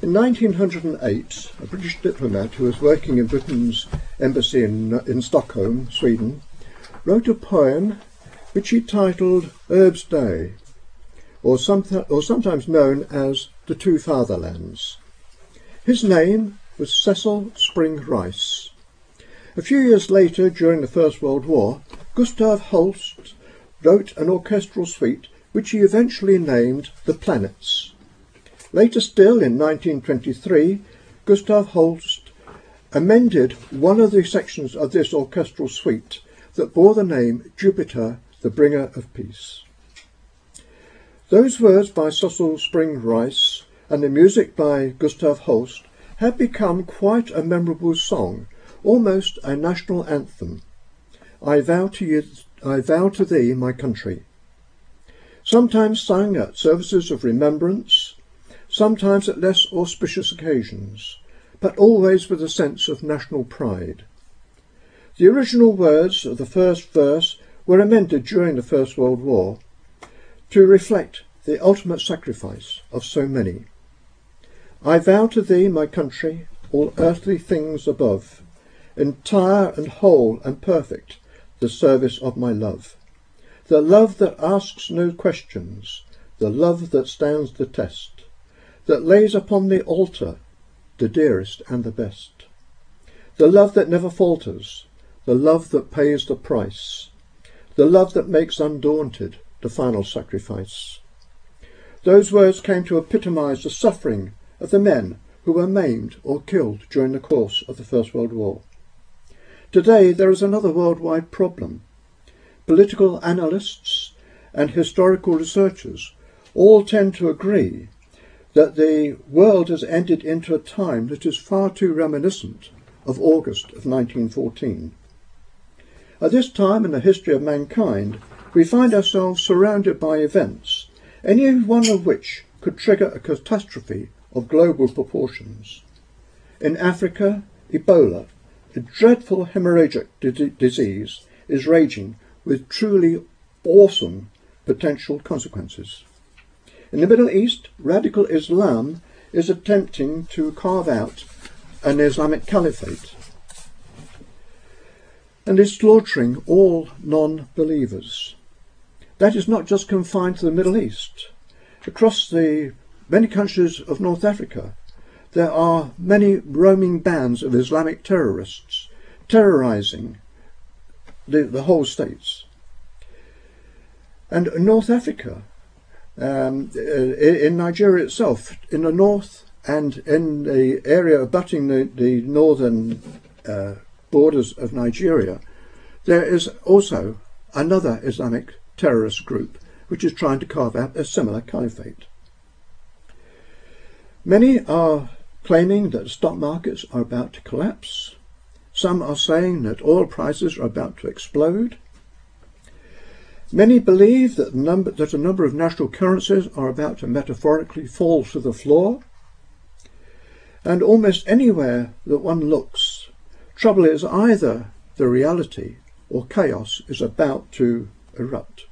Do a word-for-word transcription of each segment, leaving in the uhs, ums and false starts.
In nineteen oh eight, a British diplomat who was working in Britain's embassy in, in Stockholm, Sweden, wrote a poem which he titled Herb's Day, or, some, or sometimes known as The Two Fatherlands. His name was Cecil Spring Rice. A few years later, during the First World War, Gustav Holst wrote an orchestral suite which he eventually named The Planets. Later still, in nineteen twenty-three, Gustav Holst amended one of the sections of this orchestral suite that bore the name Jupiter, the Bringer of Peace. Those words by Cecil Spring Rice and the music by Gustav Holst have become quite a memorable song, almost a national anthem. I vow to you, I vow to thee, my country. Sometimes sung at services of remembrance, sometimes at less auspicious occasions, but always with a sense of national pride. The original words of the first verse were amended during the First World War to reflect the ultimate sacrifice of so many. I vow to thee, my country, all earthly things above, entire and whole and perfect, the service of my love, the love that asks no questions, the love that stands the test, that lays upon the altar the dearest and the best, the love that never falters, the love that pays the price, the love that makes undaunted the final sacrifice. Those words came to epitomise the suffering of the men who were maimed or killed during the course of the First World War. Today there is another worldwide problem. Political analysts and historical researchers all tend to agree that the world has entered into a time that is far too reminiscent of August of nineteen fourteen. At this time in the history of mankind, we find ourselves surrounded by events, any one of which could trigger a catastrophe of global proportions. In Africa, Ebola, a dreadful hemorrhagic di- disease, is raging with truly awesome potential consequences. In the Middle East, radical Islam is attempting to carve out an Islamic caliphate and is slaughtering all non-believers. That is not just confined to the Middle East. Across the many countries of North Africa, there are many roaming bands of Islamic terrorists terrorising the, the whole states. And in North Africa, um, in Nigeria itself, in the north and in the area abutting the, the northern uh, borders of Nigeria, there is also another Islamic terrorist group which is trying to carve out a similar caliphate. Many are claiming that stock markets are about to collapse. Some are saying that oil prices are about to explode. Many believe that, number, that a number of national currencies are about to metaphorically fall to the floor. And almost anywhere that one looks, trouble is either the reality or chaos is about to erupt.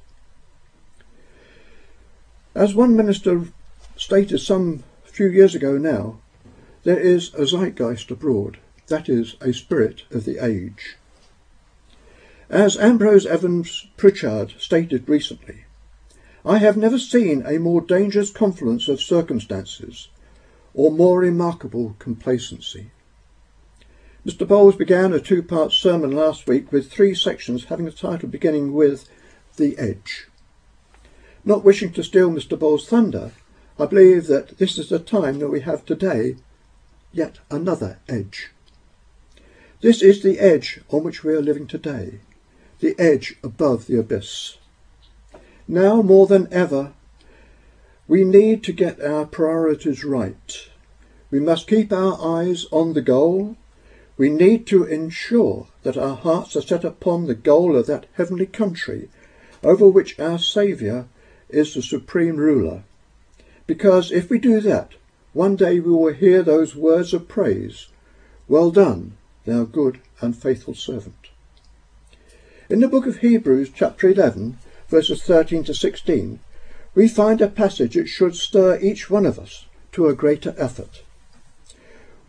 As one minister stated some few years ago now, there is a zeitgeist abroad, that is, a spirit of the age. As Ambrose Evans Pritchard stated recently, I have never seen a more dangerous confluence of circumstances or more remarkable complacency. Mister Bowles began a two-part sermon last week with three sections having a title beginning with The Edge. Not wishing to steal Mister Bowles' thunder, I believe that this is the time that we have today yet another edge. This is the edge on which we are living today, the edge above the abyss. Now more than ever, we need to get our priorities right. We must keep our eyes on the goal. We need to ensure that our hearts are set upon the goal of that heavenly country over which our Saviour is the supreme ruler. Because if we do that, one day we will hear those words of praise, "Well done, thou good and faithful servant." In the book of Hebrews, chapter eleven, verses thirteen to sixteen, we find a passage that should stir each one of us to a greater effort.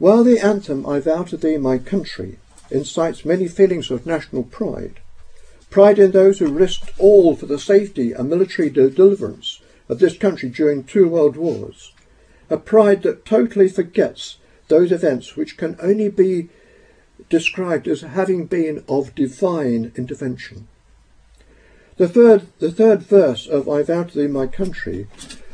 While the anthem, I Vow to Thee, My Country, incites many feelings of national pride, pride in those who risked all for the safety and military deliverance of this country during two world wars, a pride that totally forgets those events which can only be described as having been of divine intervention. The third, the third verse of I Vow to Thee, My Country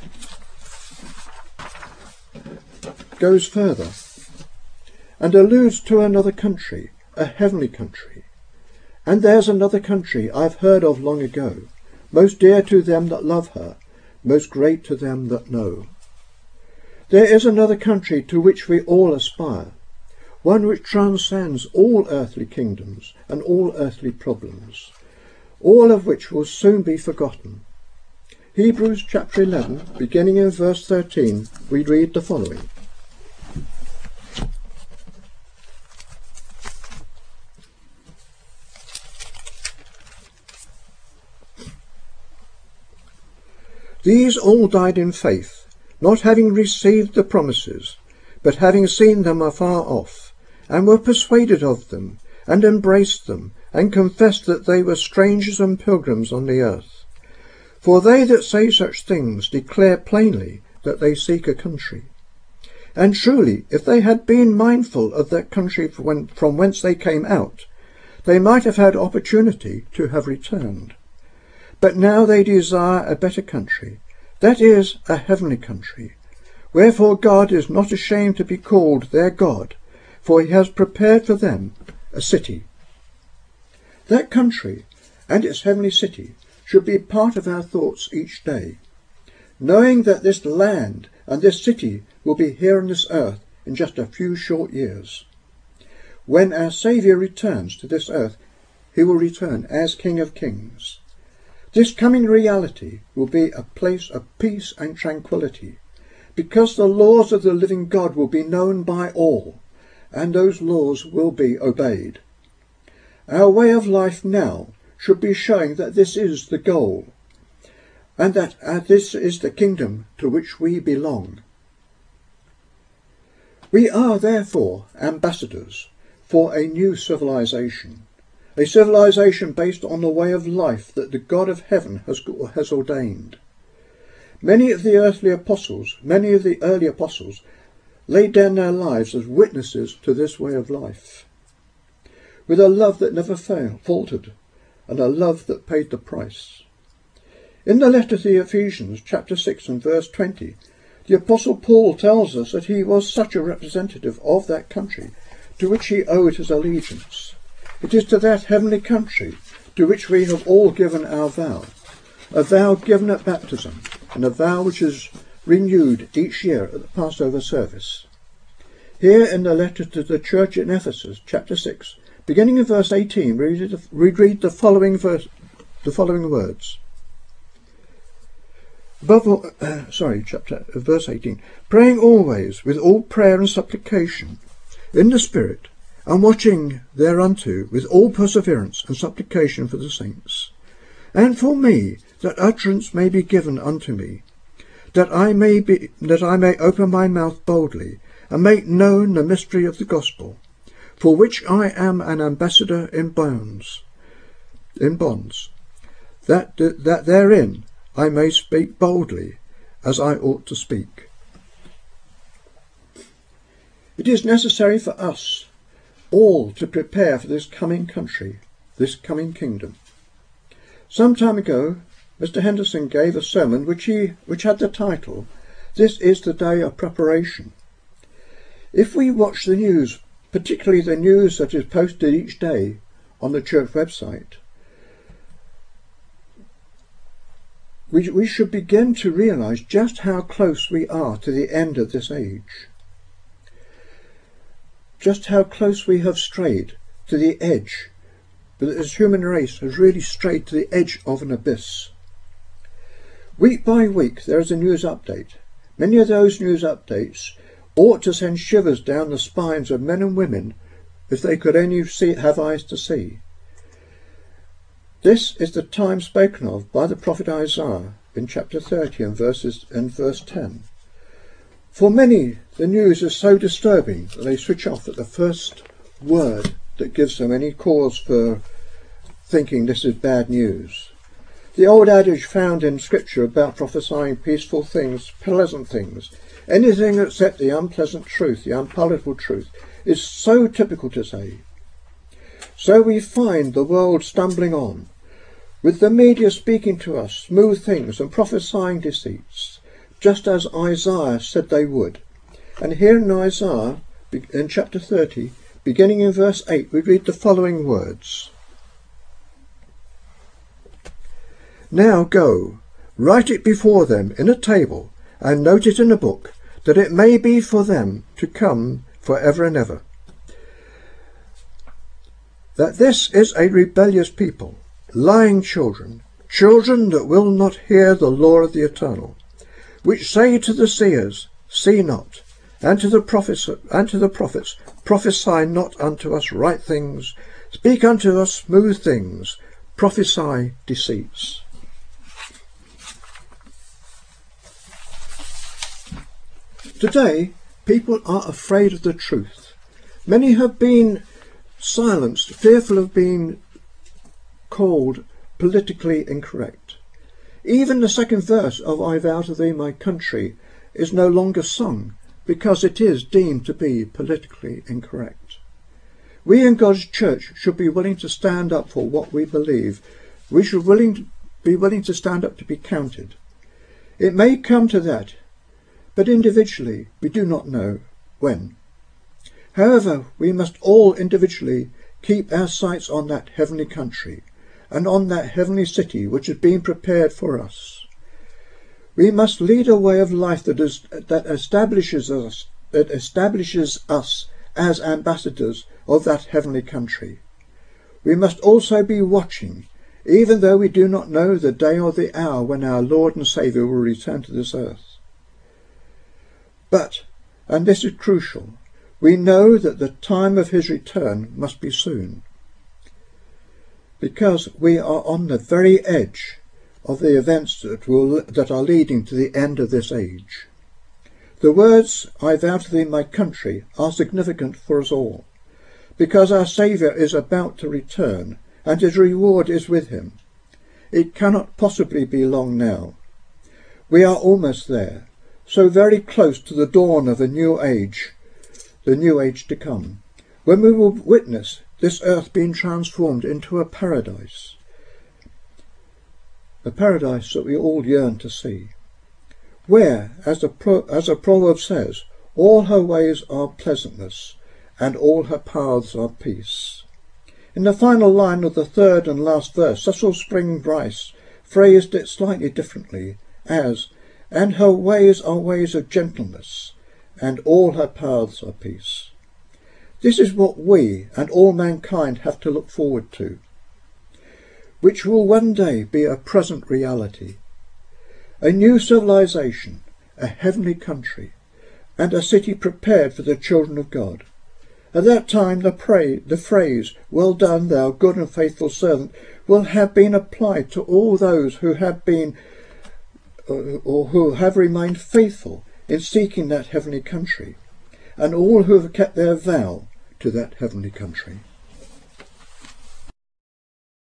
goes further and alludes to another country, a heavenly country. And there's another country I've heard of long ago, most dear to them that love her, most great to them that know. There is another country to which we all aspire, one which transcends all earthly kingdoms and all earthly problems, all of which will soon be forgotten. Hebrews chapter eleven, beginning in verse thirteen, we read the following. These all died in faith, not having received the promises, but having seen them afar off, and were persuaded of them, and embraced them, and confessed that they were strangers and pilgrims on the earth. For they that say such things declare plainly that they seek a country. And truly, if they had been mindful of that country from whence they came out, they might have had opportunity to have returned. But now they desire a better country, that is, a heavenly country. Wherefore God is not ashamed to be called their God, for he has prepared for them a city. That country and its heavenly city should be part of our thoughts each day, knowing that this land and this city will be here on this earth in just a few short years. When our Saviour returns to this earth, he will return as King of Kings. This coming reality will be a place of peace and tranquility, because the laws of the living God will be known by all, and those laws will be obeyed. Our way of life now should be showing that this is the goal, and that uh, this is the kingdom to which we belong. We are therefore ambassadors for a new civilization, a civilization based on the way of life that the God of heaven has, has ordained. Many of the earthly apostles, many of the early apostles, laid down their lives as witnesses to this way of life, with a love that never failed, faltered, and a love that paid the price. In the letter to the Ephesians, chapter six and verse twenty, the Apostle Paul tells us that he was such a representative of that country to which he owed his allegiance. It is to that heavenly country to which we have all given our vow, a vow given at baptism, and a vow which is renewed each year at the Passover service. Here in the letter to the church in Ephesus, chapter six, beginning in verse eighteen, we read the, we read the following verse, the following words. Above all, uh, sorry, chapter uh, verse eighteen. Praying always with all prayer and supplication in the Spirit, and watching thereunto with all perseverance and supplication for the saints, and for me, that utterance may be given unto me, that I may be that I may open my mouth boldly, and make known the mystery of the gospel, for which I am an ambassador in bonds, in bonds, that that therein I may speak boldly, as I ought to speak. It is necessary for us all to prepare for this coming country, this coming kingdom. Some time ago, Mister Henderson gave a sermon which he which had the title, "This is the Day of Preparation." If we watch the news, particularly the news that is posted each day on the church website, we, we should begin to realise just how close we are to the end of this age. Just how close we have strayed to the edge, but this human race has really strayed to the edge of an abyss. Week by week there is a news update. Many of those news updates ought to send shivers down the spines of men and women if they could only see, have eyes to see. This is the time spoken of by the prophet Isaiah in chapter thirty and verses and verse ten. For many the news is so disturbing that they switch off at the first word that gives them any cause for thinking this is bad news. The old adage found in Scripture about prophesying peaceful things, pleasant things, anything except the unpleasant truth, the unpalatable truth, is so typical today. So we find the world stumbling on, with the media speaking to us smooth things and prophesying deceits, just as Isaiah said they would. And here in Isaiah, in chapter thirty, beginning in verse eight, we read the following words. Now go, write it before them in a table, and note it in a book, that it may be for them to come for ever and ever. That this is a rebellious people, lying children, children that will not hear the law of the Eternal, which say to the seers, see not, and to the prophets, and to the prophets, prophesy not unto us right things, speak unto us smooth things, prophesy deceits. Today, people are afraid of the truth. Many have been silenced, fearful of being called politically incorrect. Even the second verse of I Vow to Thee, My Country is no longer sung because it is deemed to be politically incorrect. We in God's church should be willing to stand up for what we believe. We should willing to be willing to stand up to be counted. It may come to that, but individually we do not know when. However, we must all individually keep our sights on that heavenly country and on that heavenly city which is being prepared for us. We must lead a way of life that is that establishes us that establishes us as ambassadors of that heavenly country. We must also be watching, even though we do not know the day or the hour when our Lord and Saviour will return to this earth. But, and this is crucial, we know that the time of his return must be soon, because we are on the very edge of the events that will that are leading to the end of this age. The words, I vow to thee my country, are significant for us all, because our Saviour is about to return, and his reward is with him. It cannot possibly be long now. We are almost there, so very close to the dawn of a new age, the new age to come, when we will witness this earth being transformed into a paradise, a paradise that we all yearn to see, where, as the, pro as the proverb says, all her ways are pleasantness, and all her paths are peace. In the final line of the third and last verse, Cecil Spring Rice phrased it slightly differently as, and her ways are ways of gentleness, and all her paths are peace. This is what we and all mankind have to look forward to, which will one day be a present reality. A new civilization, a heavenly country, and a city prepared for the children of God. At that time the, pray, the phrase, well done thou good and faithful servant, will have been applied to all those who have been or who have remained faithful in seeking that heavenly country, and all who have kept their vow to that heavenly country.